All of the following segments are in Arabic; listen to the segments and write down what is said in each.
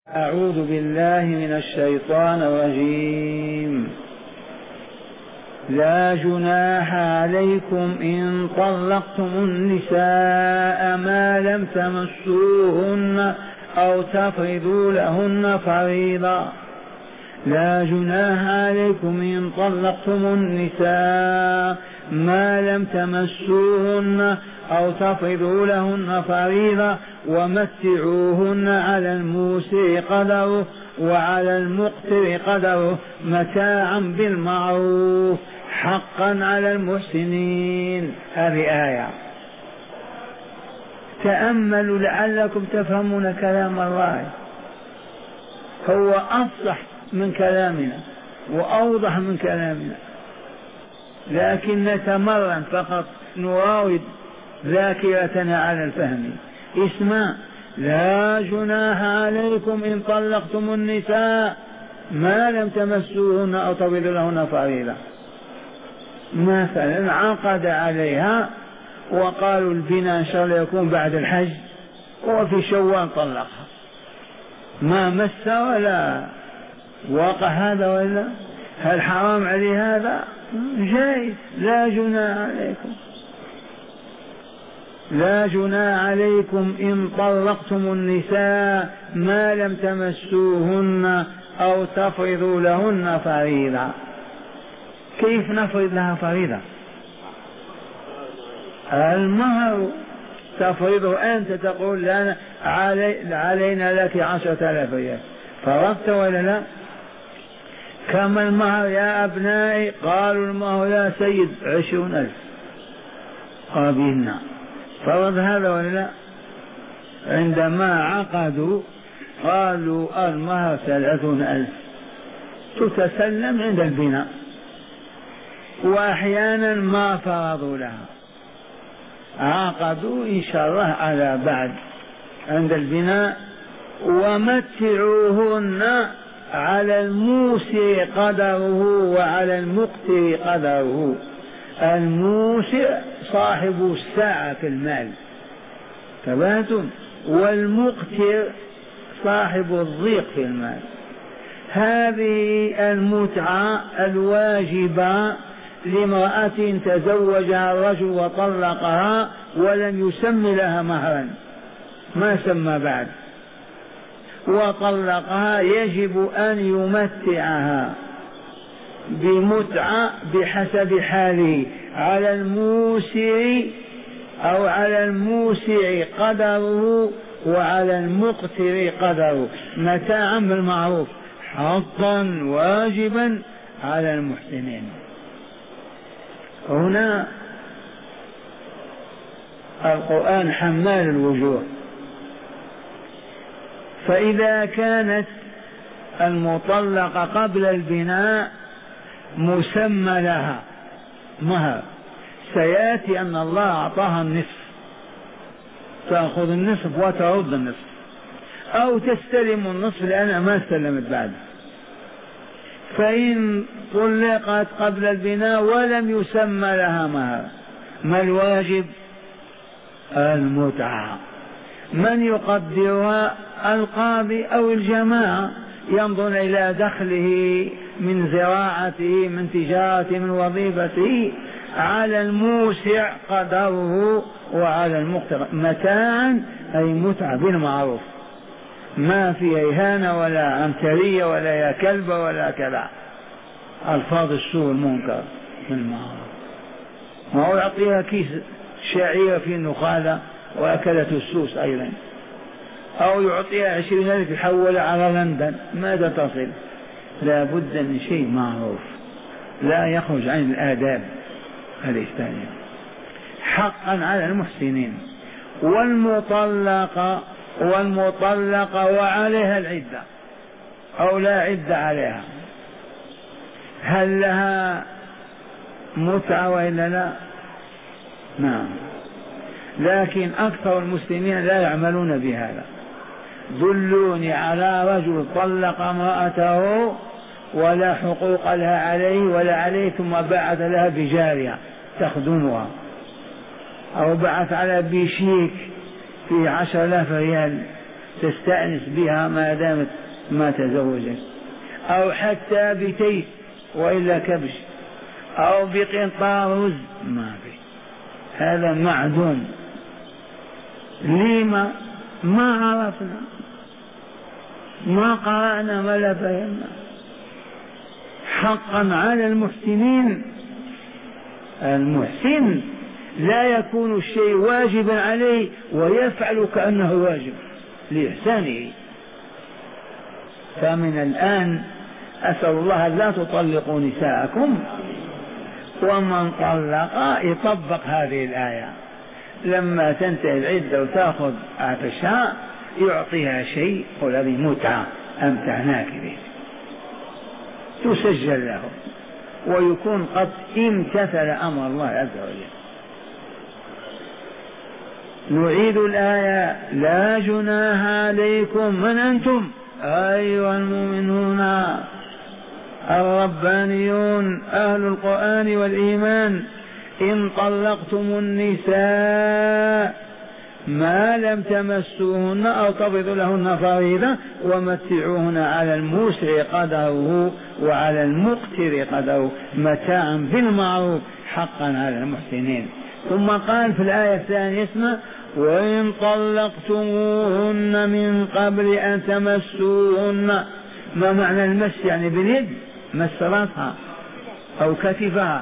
أعوذ بالله من الشيطان الرجيم. لا جناح عليكم إن طلقتم النساء ما لم تمسوهن أو تفرضوا لهن فريضة. لا جناح عليكم إن طلقتم النساء ما لم تمسوهن أو تفرضوا لهن فريضة ومتعوهن على الموسع قدره وعلى المقتر قدره متاعا بالمعروف حقا على المحسنين. هذه آية تأملوا لعلكم تفهمون كلام الله. هو أفصح من كلامنا وأوضح من كلامنا، لكن نتمرن فقط، نراود ذاكرتنا على الفهم. اسمع: لا جناح عليكم إن طلقتم النساء ما لم تمسوهن أو تفرضوا لهن فريضة. مثلا عقد عليها وقالوا البناء إن شاء الله يكون بعد الحج، وفي شوال طلقها، ما مس ولا واقع هذا، ولا هل حرام عليه هذا؟ جائز. لا جناح عليكم، لا جناح عليكم إن طلقتم النساء ما لم تمسوهن أو تفرضوا لهن فريضة. كيف نفرض لها فريضة؟ المهر تفرضه أنت، تقول لنا علينا لك 10,000 ريال، فرضت ولا لا؟ كم المهر يا أبنائي؟ قالوا المهر يا سيد 20,000. قابلنا، فرض هذا ولا لا؟ عندما عقدوا قالوا المهر 30,000، تتسلم عند البناء، وأحيانا ما فرضوا لها، عقدوا إن شاء الله على بعد عند البناء. ومتعوهن على الموسع قدره وعلى المقتر قدره. الموسع صاحب السعة في المال، تباتم، والمقتر صاحب الضيق في المال. هذه المتعة الواجبة لامرأة تزوجها الرجل وطلقها ولم يسم لها مهرا، ما سمى بعد، وطلقها، يجب أن يمتعها بمتعة بحسب حاله، على الموسع أو على الموسع قدره وعلى المقتر قدره متاعا بالمعروف حقا واجبا على المحسنين. هنا القرآن حمال الوجوه. فإذا كانت المطلقة قبل البناء مسمى لها مهر، سيأتي أن الله أعطاها النصف، تأخذ النصف وترد النصف، أو تستلم النصف لأنها ما استلمت بعد. فإن طلقت قبل البناء ولم يسمى لها مهر، ما الواجب؟ المتعة. من يقدرها؟ القاضي أو الجماعة، ينظر إلى دخله من زراعته، من تجارته، من وظيفته. على الموسع قدره وعلى المقتر متاعا، أي متعة بالمعروف، ما في إهانة ولا عنترية ولا يا كلب ولا كذا ألفاظ السوء المنكر بالمعروف. ما هو يعطيها كيس شعير في النخالة وأكلت السوس أيضا، أو يعطيها 20,000 يحول على لندن، ماذا تصل؟ لا بد من شيء معروف لا يخرج عن الآداب الإسلامية حقا على المحسنين. والمطلقة وعليها العدة أو لا عدة عليها، هل لها متعة وإلا لا؟ نعم، لكن أكثر المسلمين لا يعملون بهذا. دلوني على رجل طلق امرأته ولا حقوق لها عليه ولا عليه، ثم بعث لها بجارية تخدمها، أو بعث على بشيك في 10,000 ريال تستأنس بها ما دامت ما تزوجت، أو حتى بتيس وإلا كبش، أو بقنطار رز، ما في، هذا معدوم. لما؟ ما عرفنا، ما قرأنا ولا فهمنا. حقا على المحسنين، المحسن لا يكون الشيء واجبا عليه ويفعل كأنه واجب لإحسانه. فمن الآن أسأل الله لا تطلقوا نساءكم، ومن طلق يطبق هذه الآية، لما تنتهي العدة وتأخذ عفشها يعطيها شيء، قل هذه متعة أمتعناك به، تسجل له ويكون قد امتثل أمر الله عز وجل. نعيد الآية: لا جناح عليكم، من أنتم أيها المؤمنون الربانيون أهل القرآن والإيمان، إن طلقتم النساء ما لم تمسوهن أو تفرضوا لهن فريضة ومتعوهن على الموسع قدره وعلى المقتر قدره متاعا بالمعروف حقا على المحسنين. ثم قال في الآية الثانية: اسمع: وإن طلقتموهن من قبل أن تمسوهن. ما معنى المس؟ يعني باليد، مس راسها أو كتفها،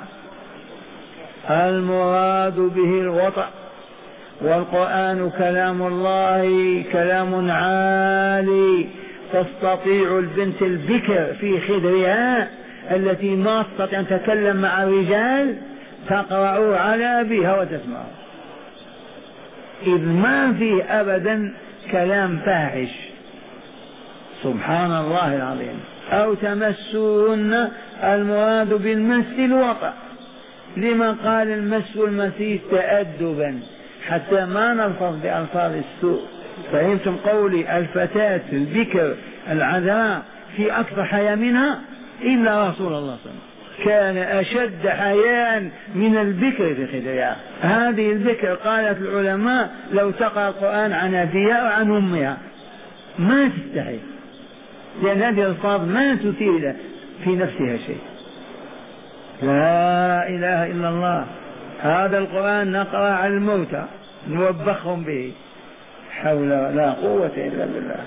المراد به الوطأ. والقرآن كلام الله، كلام عالي، تستطيع البنت البكر في خدرها التي ما تستطيع أن تتكلم مع الرجال تقرأ على أبيها وتسمعه، إذ ما فيه أبدا كلام فاحش، سبحان الله العظيم. أو تمسوهن، المراد بالمس الوطأ. لما قال المس والمسيس؟ تأدبا، حتى ما نلفظ بألفاظ السوء. فهمتم قولي؟ الفتاة البكر العذراء في أكثر حياء منها إلا رسول الله صلى الله عليه وسلم، كان أشد حياء من البكر في خدرها. هذه البكر قالت العلماء لو تقرأ القرآن عن أبيها وعن أمها ما تستحي، لأن هذه الألفاظ ما تثير في نفسها شيء. لا إله إلا الله. هذا القرآن نقرأ على الموتى نوبخهم به، حول ولا قوة إلا بالله.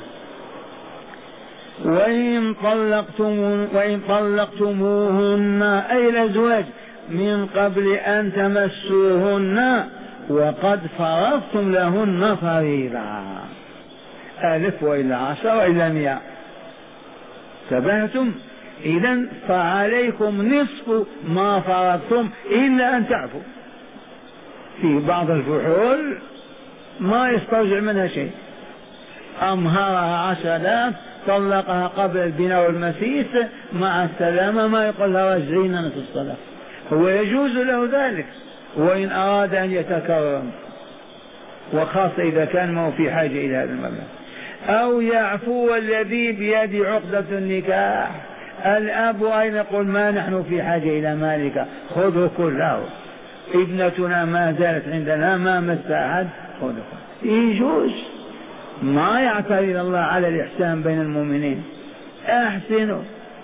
وإن طلقتموهن أي الأزواج من قبل أن تمسوهن وقد فرضتم لهن فريضة، 1000 وإلا 10 وإلا 100، تبهتم. إذن فعليكم نصف ما فرضتم إلا أن تعفوا. في بعض الفحول ما يسترجع منها شيء، أمهرها 10,000 طلقها قبل البناء والمسيس مع السلامة، ما يقول لها رجعينا في الصلاة، هو يجوز له ذلك وإن أراد أن يتكرم، وخاصة إذا كان ما هو في حاجة إلى هذا المبلغ. أو يعفو الذي بيد عقدة النكاح، الأب أين يقول ما نحن في حاجة إلى مالك خذه كله، ابنتنا ما زالت عندنا ما مس أحد خذه، يجوز، ما يعترض الله على الإحسان بين المؤمنين، أحسنوا،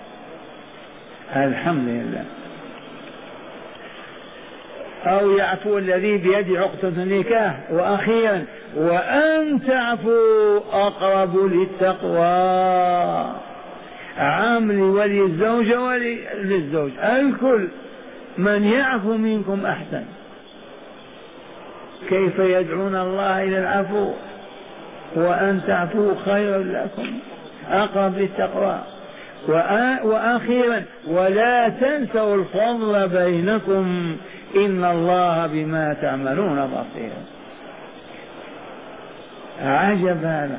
الحمد لله. أو يعفو الذي بيد عقدة النكاح. وأخيرا وأن تعفوا أقرب للتقوى، عام ولي الزوجة وللزوج، الكل، من يعفو منكم أحسن. كيف يدعون الله إلى العفو؟ وأن تعفوا خير لكم أقرب للتقوى. وأخيرا ولا تنسوا الفضل بينكم إن الله بما تعملون بصير. عجب هذا.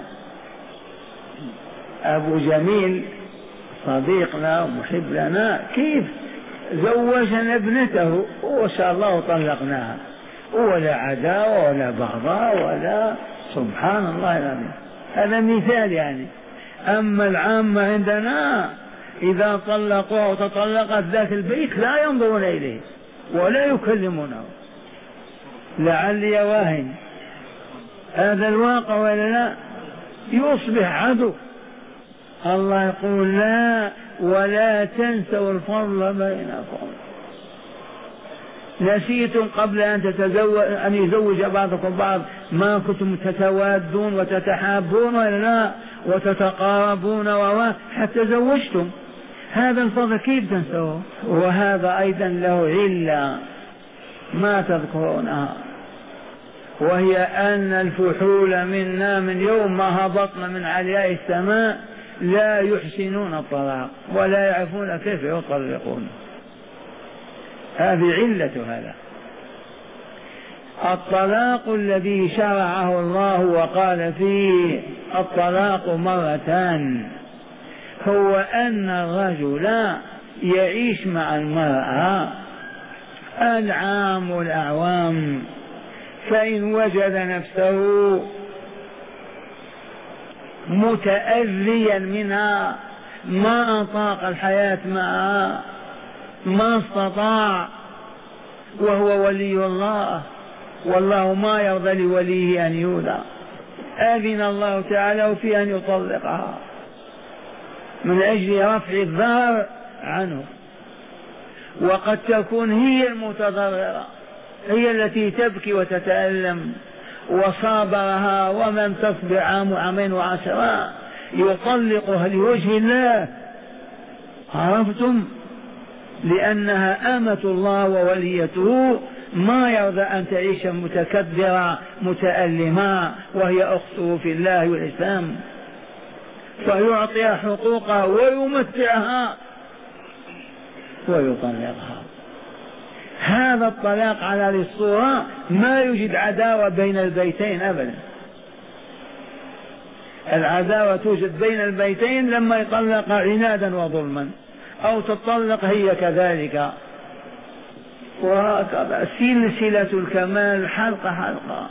أبو جميل صديقنا ومحب لنا كيف زوجنا ابنته وإن شاء الله طلقناها، ولا عداوة ولا بغضاء ولا، سبحان الله العظيم. هذا مثال يعني. أما العامة عندنا إذا طلقوها وتطلقت ذات البيت لا ينظرون إليه ولا يكلمونه، لعلي واهن. هذا الواقع ولا لا؟ يصبح عدو. الله يقول لا، ولا تنسوا الفضل بينكم. نسيتم قبل أن يزوج بعضكم بعض ما كنتم تتوادون وتتحابون ولا لا، وتتقاربون حتى زوجتم. هذا الفضل كيف تنسوه؟ وهذا أيضا له علة ما تذكرونها، وهي أن الفحول منا من يوم ما هبطنا من علياء السماء لا يحسنون الطلاق ولا يعرفون كيف يطلقون. هذه علة هذا. الطلاق الذي شرعه الله وقال فيه الطلاق مرتان هو أن الرجل يعيش مع المرأة العام والأعوام، فإن وجد نفسه متأذيا منها ما أطاق الحياة معها ما استطاع، وهو ولي الله والله ما يرضى لوليه أن يولى، أذن الله تعالى في أن يطلقها من أجل رفع الضرر عنه. وقد تكون هي المتضررة، هي التي تبكي وتتألم، وصابرها ومن تصبر عام وعامين وعشرة يطلقها لوجه الله. عرفتم؟ لأنها أمة الله ووليته، ما يرضى أن تعيش متكبرة متألمة وهي أخته في الله والإسلام، فيعطيها حقوقها ويمتعها ويطلقها. هذا الطلاق على الصورة ما يوجد عداوة بين البيتين أبدا. العداوة توجد بين البيتين لما يطلق عنادا وظلما، أو تطلق هي كذلك، وهكذا سلسلة الكمال حلقة حلقة،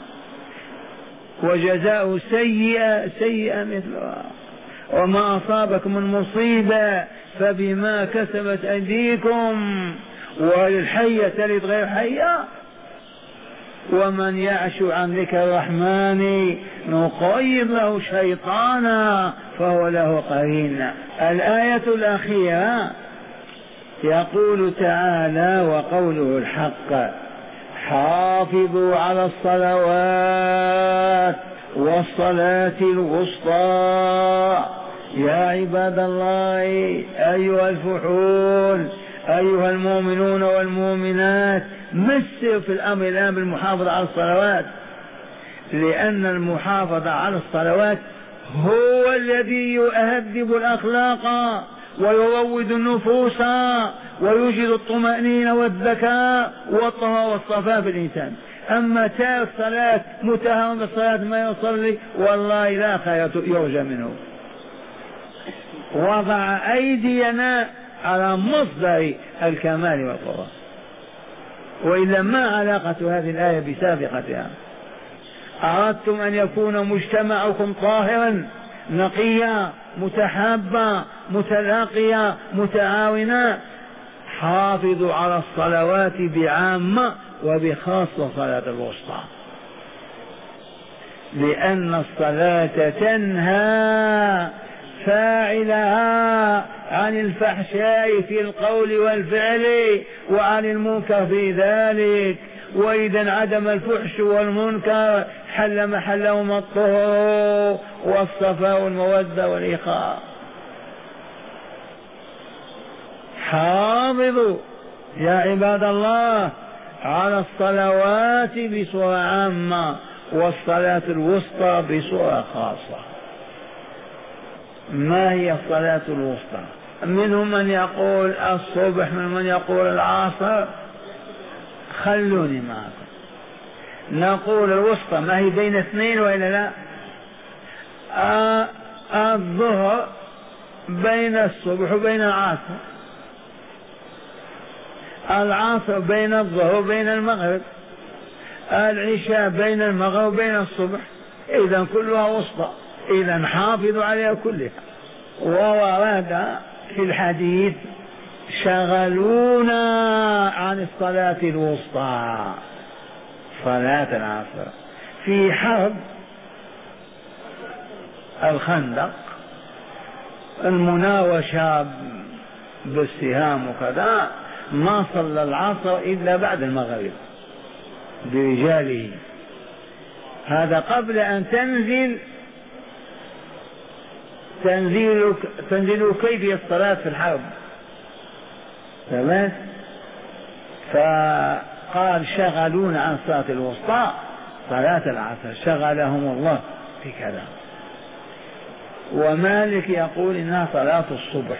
وجزاء سيئة سيئة مثلها. وما أصابكم من مصيبة فبما كسبت أيديكم والحية تلد غير حية ومن يعش عن ذكر الرحمن نقيض له شيطانا فهو له قرين. الآية الأخيرة يقول تعالى وقوله الحق: حافظوا على الصلوات والصلاة الوسطى. يا عباد الله أيها الفحول أيها المؤمنون والمؤمنات، مسوا في الأمر الآن بالمحافظة على الصلوات، لأن المحافظة على الصلوات هو الذي يهذب الأخلاق ويروض النفوس ويوجد الطمأنينة والذكاء والطهارة والصفاء في الإنسان. أما تارك الصلاة متهم بالصلاة ما يصلي والله لا خير يرجى منه. وضع أيدينا على مصدر الكمال والقوة، وإلا ما علاقة هذه الآية بسابقتها؟ أردتم أن يكون مجتمعكم طاهرا نقيا متحابا متلاقيا متعاونا، حافظوا على الصلوات بعامة وبخاصة صلاة الوسطى، لأن الصلاة تنهى فاعلها عن الفحشاء في القول والفعل وعن المنكر في ذلك. وإذا انعدم الفحش والمنكر حل محلهما الطهر والصفاء والمودة والإخاء. حافظوا يا عباد الله على الصلوات بصورة عامة والصلاة الوسطى بصورة خاصة. ما هي الصلاة الوسطى؟ منهم من يقول الصبح، من يقول العصر، خلوني معكم. نقول الوسطى ما هي بين اثنين وإلا لا؟ الظهر بين الصبح وبين العصر، العصر بين الظهر وبين المغرب، العشاء بين المغرب وبين الصبح، إذا كلها وسطى، إذا حافظوا عليها كلها. وورد في الحديث شغلونا عن الصلاة الوسطى صلاة العصر في حرب الخندق، المناوشة بالسهام وكذا، ما صلى العصر إلا بعد المغرب برجاله. هذا قبل أن تنزل كيفية الصلاة في الحرب. تمام. فقال شغلون عن صلاة الوسطى صلاة العصر، شغلهم الله في كذا. ومالك يقول إنها صلاة الصبح.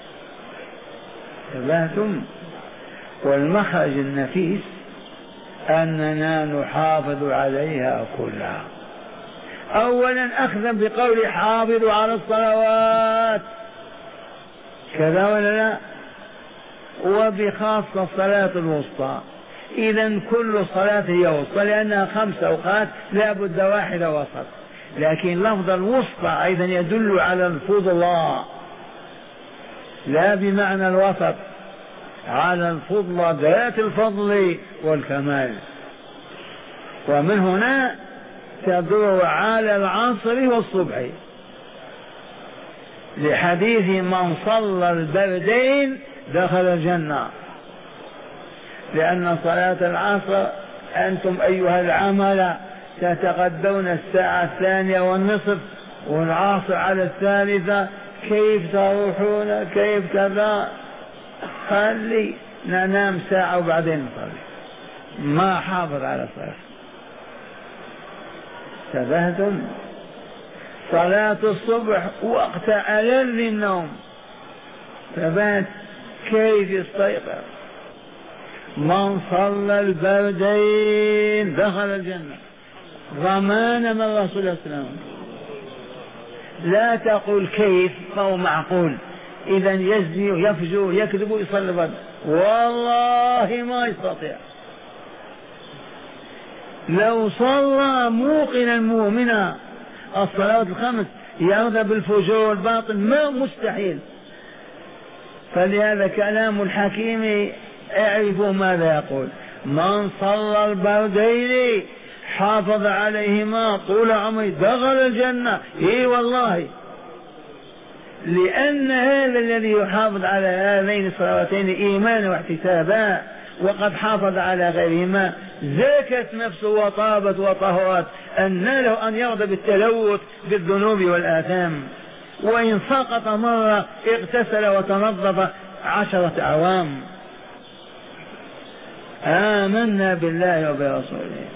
تبهتم. والمخرج النفيس أننا نحافظ عليها كلها. أولا أخذا بقول حافظوا على الصلوات، كذا ولا لا؟ وبخاصة الصلاة الوسطى. إذا كل صلاة هي وسطى لأنها 5 أوقات لا بد واحدة وسط، لكن لفظ الوسطى أيضا يدل على الفضلى لا بمعنى الوسط، على الفضلى ذات الفضل والكمال. ومن هنا تدل على العصر والصبح لحديث من صلى البردين دخل الجنة. لأن صلاة العصر أنتم أيها العمل تتغدون الساعة 2:30 والعصر على 3، كيف تروحون كيف كذا؟ خلي ننام ساعة وبعدين نصلي. ما حافظ على الصلاة. تبهتم. صلاة الصبح وقت ألذ النوم، تبات كيف يستيقظ؟ من صلى البردين دخل الجنة ضمانا من رسول الله صلى الله عليه وسلم. لا تقول كيف، فهو معقول. إذا يزني يفجر يكذب يصلي البرد، والله ما يستطيع. لو صلى موقنا مؤمنا الصلوات الخمس يرضى بالفجور والباطل، ما مستحيل. فلهذا كلام الحكيم اعرفوا ماذا يقول. من صلى البردين حافظ عليهما طول عمره دخل الجنة. اي والله، لأن هذا الذي يحافظ على هذين الصلواتين إيمانا واحتسابا وقد حافظ على غيرهما زكت نفسه وطابت وطهرت، أن له أن يرضى بالتلوث بالذنوب والآثام. وإن سقط مرة اغتسل وتنظف 10 أعوام. آمنا بالله وبرسوله.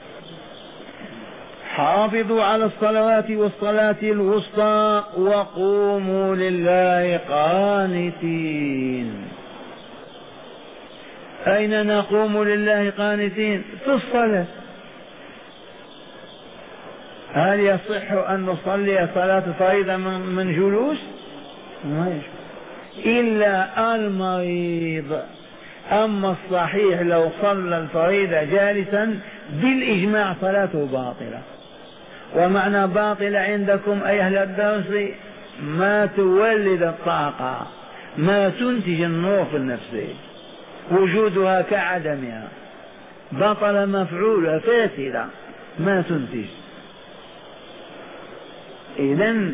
حافظوا على الصلوات والصلاة الوسطى وقوموا لله قانتين. أين نقوم لله قانتين؟ في الصلاة. هل يصح أن نصلي صلاة الفريضة من جلوس؟ ما يصح إلا المريض. أما الصحيح لو صلى الفريضة جالسا بالإجماع صلاته باطلة. ومعنى باطلة عندكم أي أهل الدرس ما تولد الطاقة، ما تنتج النور في النفس، وجودها كعدمها، بطل مفعولها فاسدة ما تنتج. إذن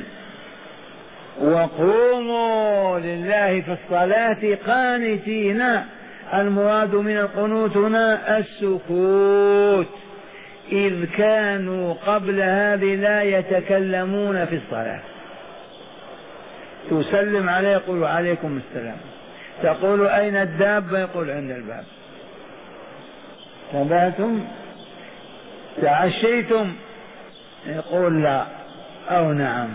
وقوموا لله في الصلاة قانتين. المراد من القنوت هنا السكوت، إذ كانوا قبل هذه لا يتكلمون في الصلاة. تسلم عليه يقول عليكم السلام، تقول أين الدابة يقول عند الباب، تبعتم تعشيتم يقول لا أو نعم.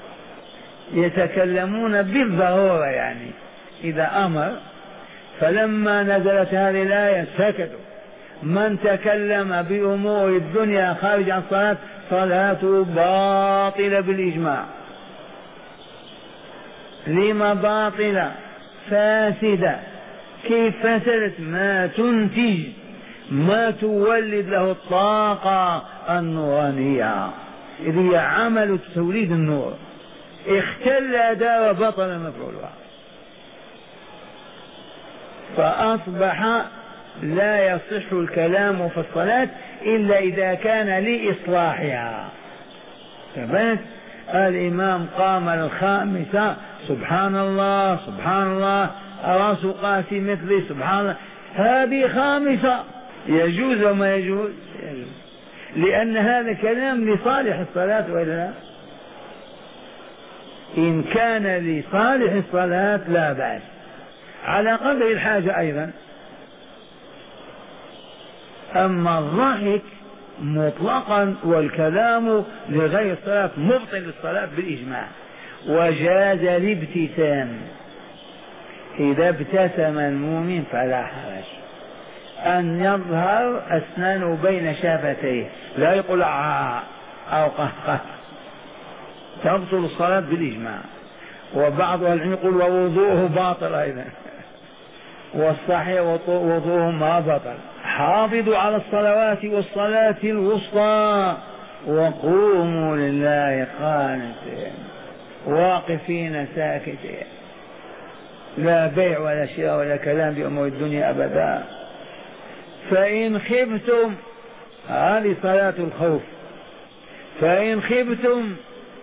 يتكلمون بالضرورة يعني إذا أمر. فلما نزلت هذه الآية سكتوا. من تكلم بأمور الدنيا خارج عن الصلاة صلاته باطلة بالإجماع. لما باطلة؟ فاسدة. كيف فسدت؟ ما تنتج، ما تولد له الطاقة النورانية، إذ هي عمل توليد النور. اختل أداء وبطل مفعولها. فأصبح لا يصح الكلام في الصلاة إلا إذا كان لإصلاحها. الإمام قام الخامسة سبحان الله سبحان الله، رأس قاسي مثلي سبحان الله، هذه خامسة، يجوز وما يجوز؟ يجوز، لأن هذا كلام لصالح الصلاة وإلا لا؟ إن كان لصالح الصلاة لا بأس، على قدر الحاجة أيضا. أما الضحك مطلقا والكلام لغير الصلاة مبطل للصلاة بالإجماع. وجاز الابتسام، إذا ابتسم المؤمن فلا حرج أن يظهر أسنانه بين شفتيه، لا يقول أو قهقه، تبطل الصلاة بالإجماع. وبعض العلم يقول ووضوءه باطل أيضا، والصحيح وضوءه ما بطل. حافظوا على الصلوات والصلاة الوسطى وقوموا لله قانتين واقفين ساكتين، لا بيع ولا شراء ولا كلام بأمور الدنيا أبدا. فإن خفتم، هذه صلاة الخوف، فإن خفتم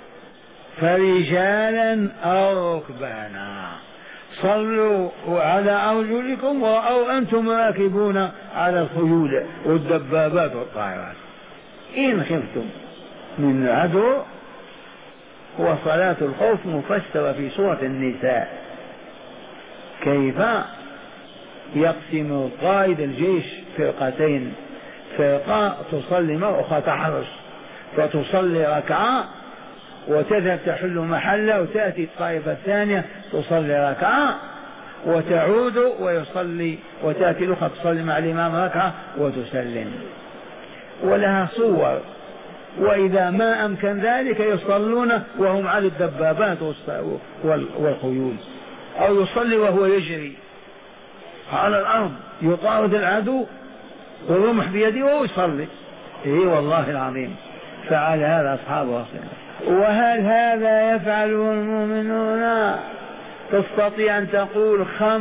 فرجالا أو ركبانا صلوا على أرجلكم أو أنتم راكبون على الخيول والدبابات والطائرات. إن خفتم من عدو. وصلاة الخوف مفسرة في سورة النساء، كيف يقسم قائد الجيش فرقتين، فرقة تصلي وأخرى تحرس، فتصلي ركعة وتذهب تحل محله وتأتي الطائفة الثانية تصلي ركعة وتعود ويصلي، وتأتي الأخرى تصلي مع الإمام ركعة وتسلم، ولها صور. وإذا ما أمكن ذلك يصلون وهم على الدبابات والخيول، أو يصلي وهو يجري على الأرض يطارد العدو والرمح بيده وهو يصلي. إيه والله العظيم فعل هذا أصحاب رسول الله. وهل هذا يفعله المؤمنون؟ تستطيع أن تقول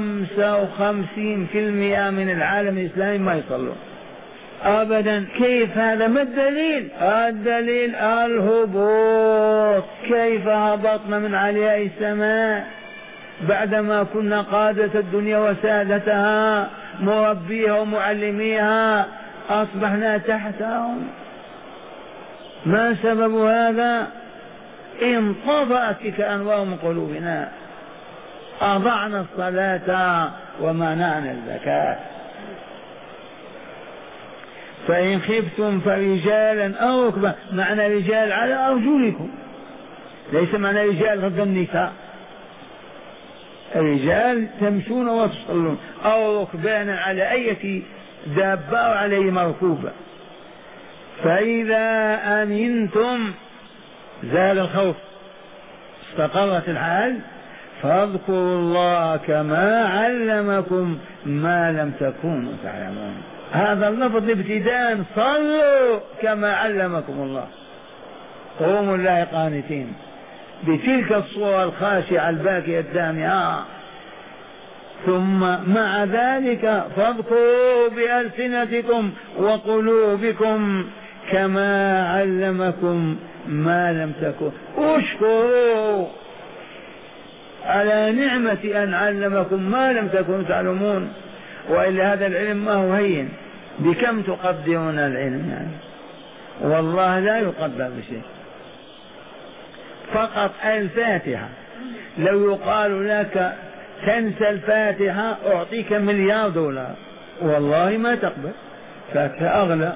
55% من العالم الإسلامي ما يصلون أبدا. كيف هذا؟ ما الدليل؟ الدليل الهبوط. كيف هبطنا من علياء السماء بعدما كنا قادة الدنيا وسادتها مربيها ومعلميها، أصبحنا تحتهم. ما سبب هذا؟ انطفأت تلك أنوار من قلوبنا، أضعنا الصلاة ومنعنا الزكاة. فإن خفتم فرجالا أو ركبانا، معنى رجال على أرجلكم، ليس معنى رجال غض النساء، الرجال تمشون وتصلون، أو ركبانا على أي دابة أو على مركوبة. فإذا أمنتم زال الخوف استقرت الحال، فاذكروا الله كما علمكم ما لم تكونوا تعلمون. هذا اللفظ ابتداء، صلوا كما علمكم الله، قوموا لله قانتين، بتلك الصورة الخاشعة الباكية الدامعة. ثم مع ذلك فاذكروا بألسنتكم وقلوبكم كما علمكم ما لم تكن. اشكروا على نعمة أن علمكم ما لم تكونوا تعلمون، وإلا هذا العلم ما هو هين. بكم تقدرون العلم يعني؟ والله لا يقدر بشيء. فقط الفاتحة، لو يقال لك تنسى الفاتحة أعطيك $1,000,000 والله ما تقبل، فاتحة أغلى.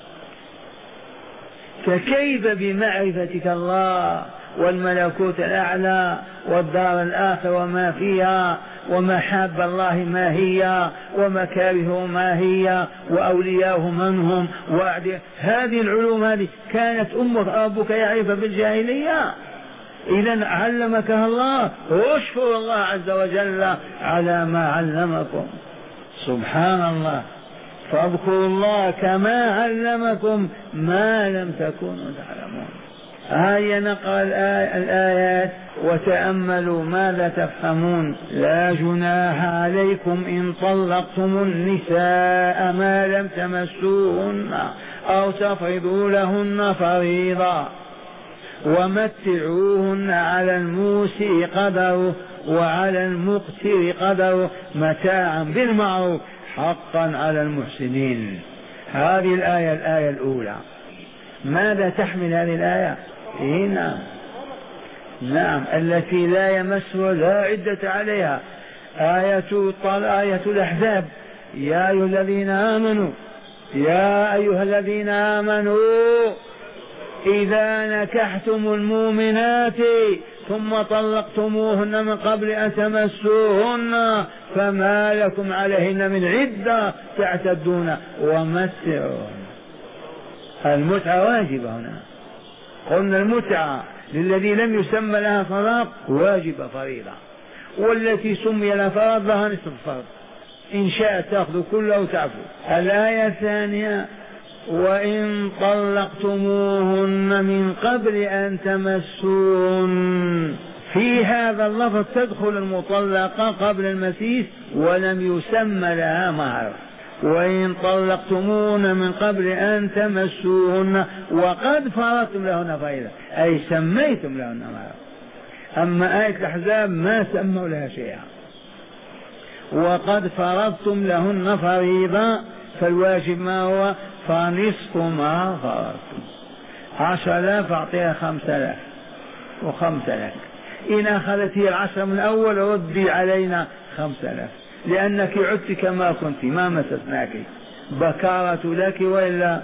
فكيف بمعرفتك الله والملكوت الأعلى والدار الآخرة وما فيها، ومحاب الله ما هي، ومكارهه ما هي، وأولياءه من هم، هذه العلوم هذه كانت أمك أبوك يعرفها بالجاهلية. إذا علمكها الله، واشكر الله عز وجل على ما علمكم. سبحان الله. فاذكروا الله كما علمكم ما لم تكونوا تعلمون. هيا نقرأ الآيات وتأملوا ماذا تفهمون. لا جناح عليكم إن طلقتم النساء ما لم تمسوهن أو تفرضوا لهن فريضة. ومتعوهن على الموسع قدره وعلى المقتر قدره متاعا بالمعروف حقا على المحسنين. هذه الآية الأولى. ماذا تحمل هذه الآية؟ هنا نعم التي لا يمسها لا عدة عليها. آية الأحزاب يا أيها الذين آمنوا إذا نكحتم المؤمنات ثم طلقتموهن من قبل أن تمسوهن فما لكم عليهن من عدة تعتدون ومتعوهن. المتعة واجبة هنا. قلنا المتعة للذي لم يسمى لها طلاق واجبة فريضة، والتي سمي لها فرض لها نصف الفرض إن شاءت تأخذ كله وتعفو. الآية الثانية وإن طلقتموهن من قبل أن تمسوهن، في هذا اللفظ تدخل المطلقة قبل المسيس ولم يسمى لها مهر. وإن طلقتموهن من قبل أن تمسوهن وقد فرضتم لهن فريضة أي سميتم لهن مهر. أما آية الأحزاب ما سموا لها شيئا. وقد فرضتم لهن فريضة فالواجب ما هو؟ فنصف ما فرضتم. 10,000 أعطيها 5,000 و5 لك. إن أخذت هي 10 من أول ردي علينا 5,000 لأنك عدت كما كنت ما مسسناك. بكارة لك وإلا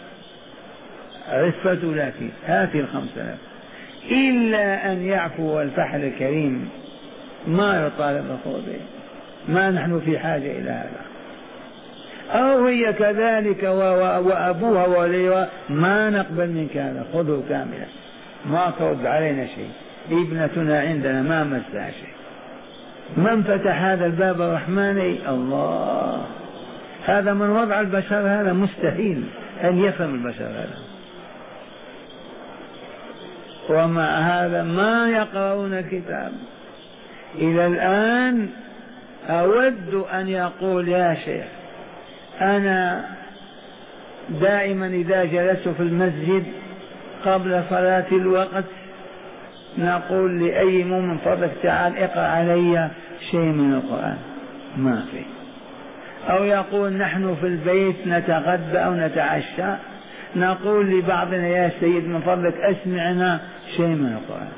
عفة لك. هاتي 5,000 إلا أن يعفو الفحل الكريم ما يطالب أخوه، ما نحن في حاجة إلى هذا. أو هي كذلك وأبوها ووليها ما نقبل منك هذا، خذه كاملا ما ترد علينا شيء. ابنتنا عندنا ما مسها شيء. من فتح هذا الباب الرحمن؟ الله. هذا من وضع البشر، هذا مستحيل أن يفهم البشر هذا. ومع هذا ما يقرؤون الكتاب. إلى الآن أود أن يقول يا شيخ أنا دائما إذا جلست في المسجد قبل صلاة الوقت نقول لأي مؤمن فضلك تعال اقرأ علي شيء من القرآن، ما في. أو يقول نحن في البيت نتغدى أو نتعشى نقول لبعضنا يا سيد من فضلك أسمعنا شيء من القرآن.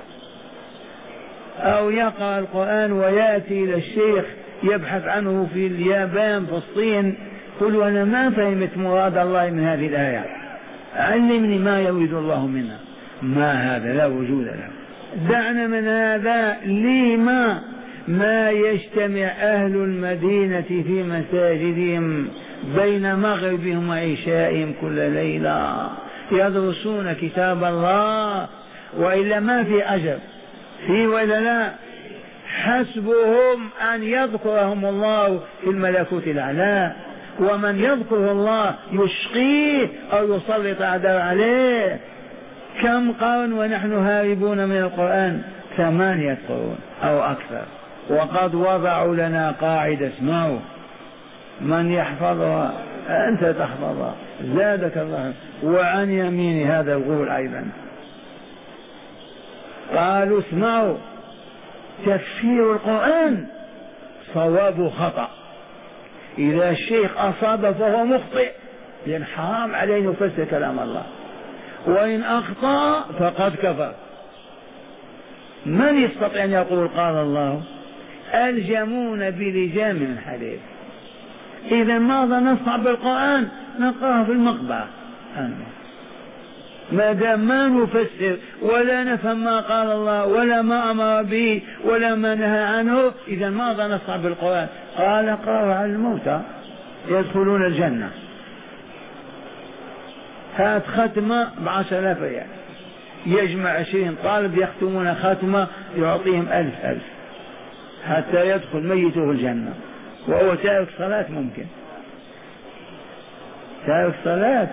أو يقرأ القرآن ويأتي إلى الشيخ يبحث عنه في اليابان في الصين قل أنا ما فهمت مراد الله من هذه الآية، علمني ما يريد الله منها. ما هذا لا وجود له. دعنا من هذا. لما ما يجتمع أهل المدينة في مساجدهم بين مغربهم وعشائهم كل ليلة يدرسون كتاب الله، وإلا ما في أجر فيه وإلا لا. حسبهم أن يذكرهم الله في الملكوت الأعلى، ومن يذكر الله يشقيه أو يسلط أعداء عليه. كم قرن ونحن هاربون من القرآن؟ 8 قرون أو أكثر. وقد وضعوا لنا قاعدة اسمعوا من يحفظها أنت تحفظها زادك الله. وعن يمين هذا الغول أيضا قالوا اسمعوا تفسير القرآن صواب خطأ، إذا الشيخ أصاب فهو مخطئ لأن حرام عليه يفسر كلام الله، وإن أخطأ فقد كفر. من يستطيع أن يقول قال الله؟ ألجمون بلجام من حديد. إذا ماذا نصنع بالقرآن؟ نقرأه في المقبرة. ما دام ما نفسر ولا نفهم ما قال الله ولا ما أمر به ولا ما نهى عنه، إذا ماذا نصنع بالقرآن؟ قال اقرأوا على الموتى يدخلون الجنة. هات ختمة ب10,000 ريال، يجمع 20 طالب يختمون ختمة يعطيهم 1000 حتى يدخل ميته الجنة وهو تارك صلاة. ممكن تارك صلاة.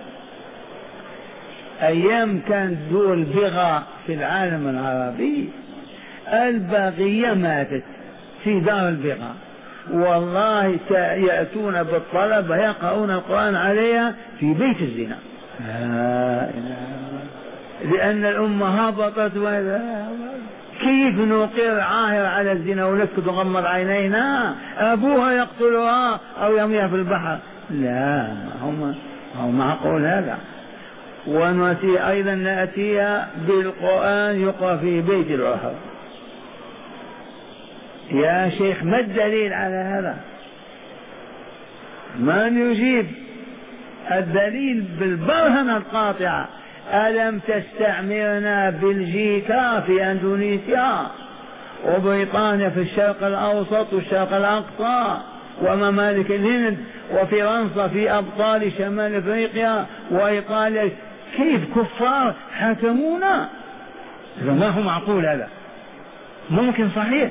أيام كانت دول بغى في العالم العربي، الباغية ماتت في دار البغى، والله يأتون بالطلبة يقرؤون القرآن عليها في بيت الزنا. لأن الأمة هبطت. كيف نقر عاهر على الزنا ونسكت وغمض عينينا؟ أبوها يقتلها أو يرميها في البحر؟ لا، هو معقول هذا. ونأتي أيضا نأتي بالقرآن يقرأ في بيت العهر. يا شيخ ما الدليل على هذا؟ من يجيب؟ الدليل بالبرهنة القاطعة. ألم تستعمرنا بلجيكا في أندونيسيا وبريطانيا في الشرق الأوسط والشرق الأقصى وممالك الهند وفرنسا في أبطال شمال أفريقيا وإيطاليا؟ كيف كفار حكمونا؟ ما هو معقول هذا؟ ممكن صحيح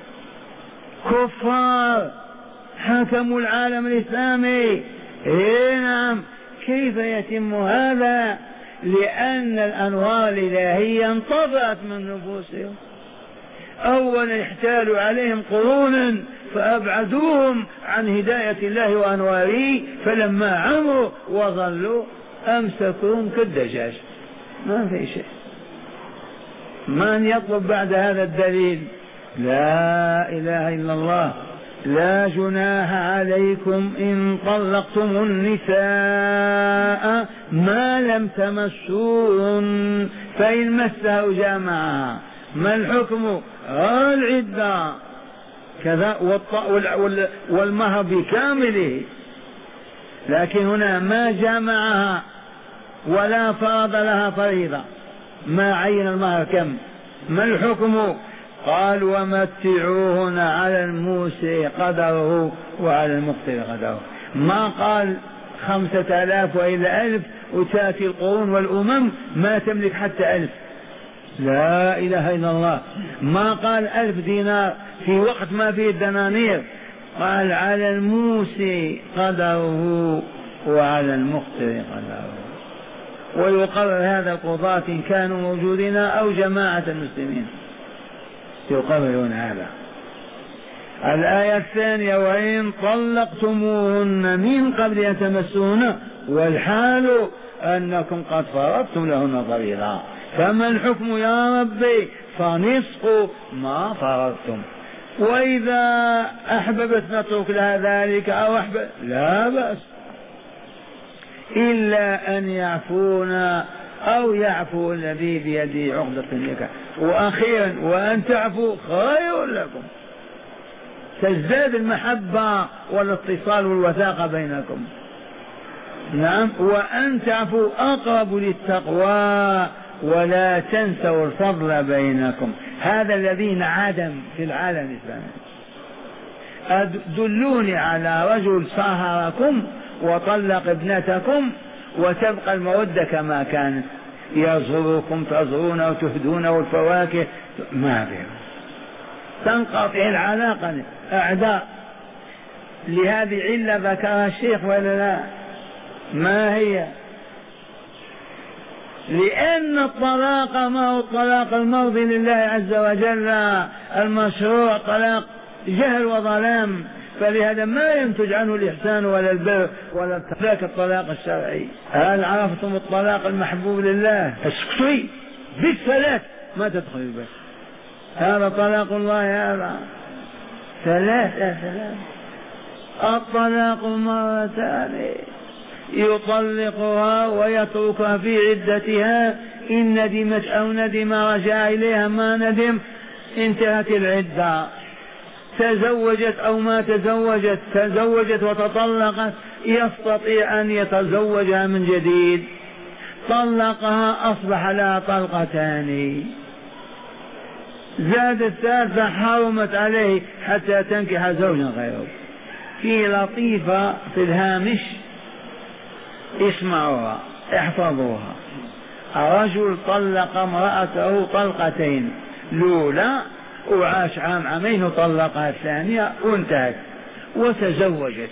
كفار حكموا العالم الإسلامي؟ نعم. كيف يتم هذا؟ لأن الأنوار الإلهية انطفأت من نفوسهم. أولا احتالوا عليهم قرونا فأبعدوهم عن هداية الله وأنواره، فلما عموا وظلوا أمسكوهم كالدجاج. ما في شيء. من يطلب بعد هذا الدليل؟ لا إله إلا الله. لا جناح عليكم إن طلقتم النساء ما لم تمسوهن فإن مسه جامعها. ما الحكم؟ العدة كذا والمهر بكامله. لكن هنا ما جامعها ولا فرض لها فريضة، ما عين المهر كم. ما الحكم؟ قال ومتعوهن على الموسع قدره وعلى المقتر قدره. ما قال 5000 وإلى 1000 وتأتي القرون والأمم ما تملك حتى 1000. لا إله إلا الله. ما قال 1000 دينار في وقت ما فيه الدنانير، قال على الموسع قدره وعلى المقتر قدره. ويقرر هذا القضاة إن كانوا موجودين أو جماعة المسلمين يقررون هذا. الآية الثانية وإن طلقتموهن من قبل أن تمسوهن والحال أنكم قد فرضتم لهن فريضة فما الحكم يا ربي؟ فنصف ما فرضتم. وإذا أحببت نترك لها ذلك أو أحببت لا بأس، إلا أن يعفونا أو يعفو الذي بيده عقدة النكاح. وأخيرا وأن تعفوا خير لكم، تزداد المحبة والاتصال والوثاقة بينكم. نعم. وأن تعفوا أقرب للتقوى ولا تنسوا الفضل بينكم. هذا الذي انعدم في العالم الإسلامي. دلوني على رجل صاهركم وطلق ابنتكم وتبقى المودة كما كانت، يزوركم تزورون وتهدون والفواكه ما بهم، تنقطع العلاقة. أعداء. لهذه علة ذكرها الشيخ ولا لا؟ ما هي؟ لأن الطلاق ما هو الطلاق المرضي لله عز وجل المشروع، طلاق جهل وظلام، فلهذا ما ينتج عنه الإحسان ولا البر ولا ذاك الطلاق الشرعي. هل عرفتم الطلاق المحبوب لله؟ اسكتي بالثلاث ما تدخل البيت. هذا طلاق الله. هذا ثلاث. الطلاق مرتان، يطلقها ويتركها في عدتها، إن ندمت أو ندم رجع إليها، ما ندم انتهت العدة. تزوجت أو ما تزوجت، تزوجت وتطلقت، يستطيع أن يتزوجها من جديد. طلقها أصبح لها طلقتان، زاد الثالثة حرمت عليه حتى تنكح زوجا غيره. في لطيفة في الهامش اسمعوها احفظوها. رجل طلق امرأته طلقتين، الأولى وعاش عام عامين وطلقها الثانية وانتهت، وتزوجت.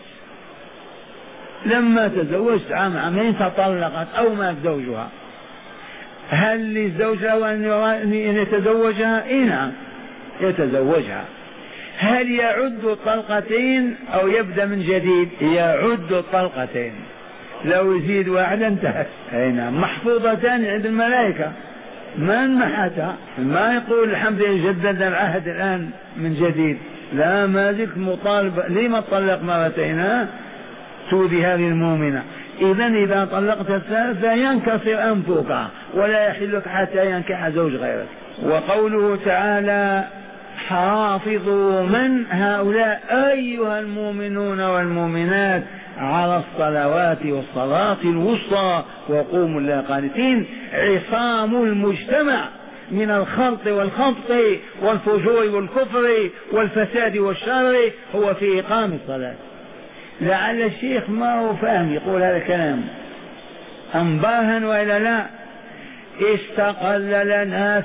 لما تزوجت عام عامين تطلقت أو مات زوجها. هل للزوج له أن يتزوجها؟ نعم يتزوجها. هل يعد الطلقتين أو يبدأ من جديد؟ يعد الطلقتين. لو يزيد واحد انتهت. نعم، محفوظتان عند الملائكة، من محتها. ما يقول الحمد لله جدد العهد الآن من جديد، لا، ما زلت مطالب. لما تطلق مرتين؟ تؤذي هذه المؤمنة. إذا طلقت الثالثة ينكسر أنفك ولا يحلك حتى ينكح زوج غيرك. وقوله تعالى حافظوا من هؤلاء أيها المؤمنون والمؤمنات على الصلوات والصلاة الوسطى وقوموا لله قانتين. عصام المجتمع من الخلط والخبط والفجور والكفر والفساد والشر هو في إقام الصلاة. لعل الشيخ ما هو فاهم يقول هذا الكلام أنباها وإلا لا. استقل لنا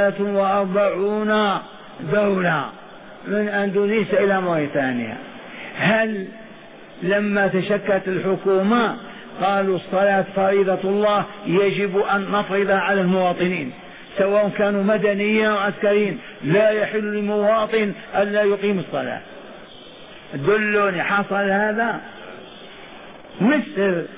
43 دولة من أندونيسيا إلى موريتانيا. هل لما تشكلت الحكومة قالوا الصلاة فريضة الله يجب أن نفرضها على المواطنين سواء كانوا مدنيين أو عسكريين، لا يحل لمواطن ألا يقيم الصلاة؟ دلوني حصل هذا. مصر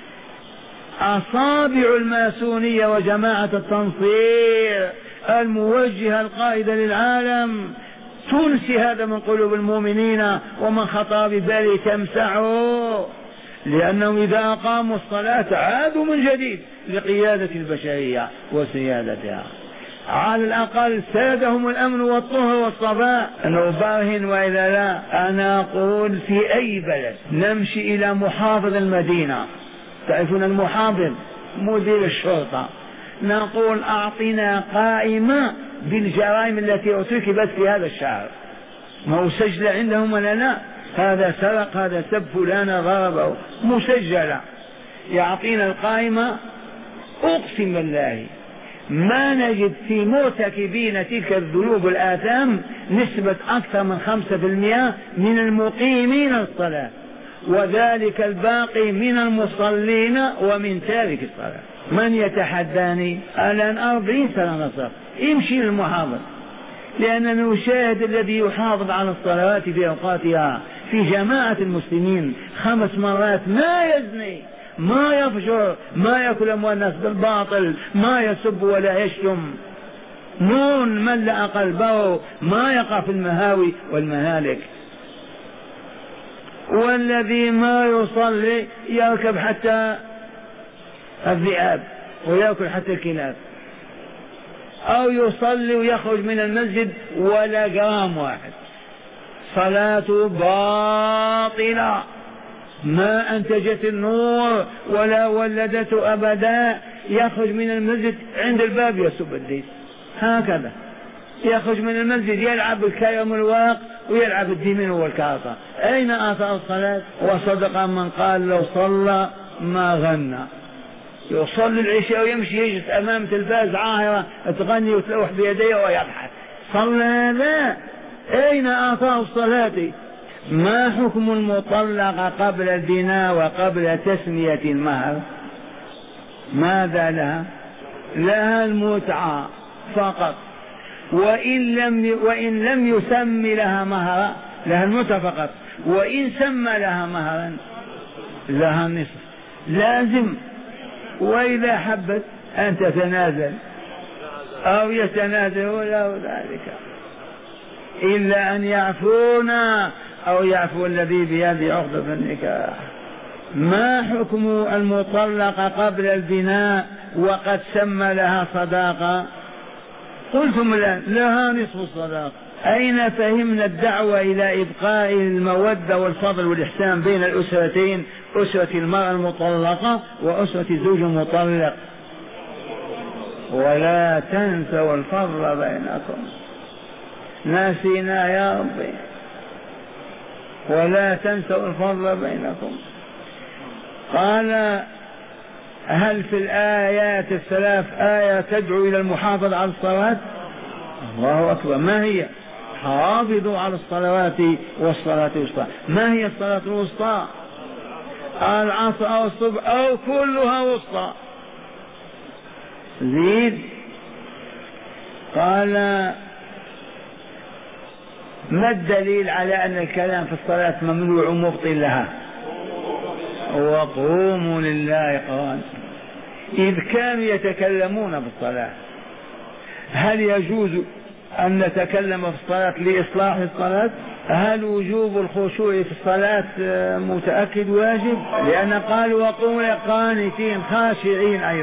أصابع الماسونية وجماعة التنصير الموجهة القائدة للعالم تنسي هذا من قلوب المؤمنين، ومن خطر بباله تمسحه، لأنهم إذا أقاموا الصلاة عادوا من جديد لقيادة البشرية وسيادتها. على الأقل سادهم الأمن والطهر والصفاء. أنه باهن وإذا لا. أنا أقول في أي بلد نمشي إلى محافظ المدينة، تعرفون المحافظ مدير الشرطة، نقول أعطنا قائمة بالجرائم التي ارتكبت في هذا الشهر، ما هو سجلة عندهم ولا لا؟ هذا سرق، هذا سب فلان، ضربه، مسجلة. يعطينا القائمة. أقسم بالله ما نجد في مرتكبين تلك الذنوب الآثام نسبة أكثر من 5% من المقيمين الصلاة، وذلك الباقي من المصلين ومن تارك الصلاة. من يتحداني؟ الآن 40 سنة نصر يمشي للمحافظ، لأننا نشاهد الذي يحافظ على الصلوات في أوقاتها في جماعة المسلمين 5 مرات، ما يزني، ما يفجر، ما يأكل أموال الناس بالباطل، ما يسب ولا يشتم، نون ملأ قلبه، ما يقع في المهاوي والمهالك. والذي ما يصلي يركب حتى الذئاب ويأكل حتى الكلاب، أو يصلي ويخرج من المسجد ولا جرام واحد، صلاته باطلة، ما أنتجت النور ولا ولدته أبدا. يخرج من المسجد عند الباب يسب الدين، هكذا يخرج من المسجد يلعب بالكيم والواق ويلعب الديمين والكارطة. أين آثار الصلاة؟ وصدق من قال لو صلى ما غنى. يصلي العشاء ويمشي يجلس أمام تلفاز عاهرة تغني وتلوح بيديه ويضحك، صلى هذا؟ أين آثار الصلاة؟ ما حكم المطلقة قبل البناء وقبل تسمية المهر؟ ماذا لها؟ لها المتعة فقط، وإن لم يسمي لها مهرا لها المتعة فقط، وإن سمى لها مهرا لها النصف لازم. وإذا حبت أن تتنازل أو يتنازل له ذلك، إلا أن يعفونا أو يعفو الذي بيده عقدة النكاح. ما حكم المطلقة قبل البناء وقد سمى لها صداقة؟ قلتم الآن لها نصف الصداقة. أين فهمنا الدعوة إلى إبقاء المودة والفضل والإحسان بين الأسرتين، أسرة المرأة المطلقة وأسرة الزوج المطلق؟ ولا تنسوا الفضل بينكم، ناسينا يا ربي، ولا تنسوا الفضل بينكم. قال هل في الآيات الثلاث آية تدعو إلى المحافظة على الصلاة؟ الله أكبر. ما هي؟ حافظوا على الصلوات والصلاة الوسطى. ما هي الصلاة الوسطى؟ العصر أو الصبح أو كلها وسطى. زيد. قال ما الدليل على أن الكلام في الصلاة ممنوع مبطل لها؟ وقوموا لله قوام. إذ كانوا يتكلمون في الصلاة، هل يجوز أن نتكلم في الصلاة لإصلاح الصلاة؟ هل وجوب الخشوع في الصلاة متأكد واجب؟ لأن قالوا وقوموا قانتين خاشعين أيضا.